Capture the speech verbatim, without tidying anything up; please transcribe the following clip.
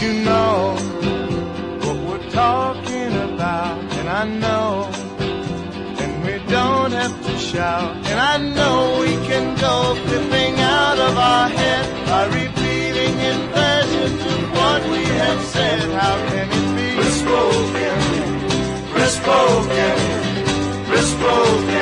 you know what we're talking about, and I know, and we don't have to shout, and I know we can go flipping out of our head by repeating in versions of what we have said. How can it be? We're spoken, we're spoken, we're spoken.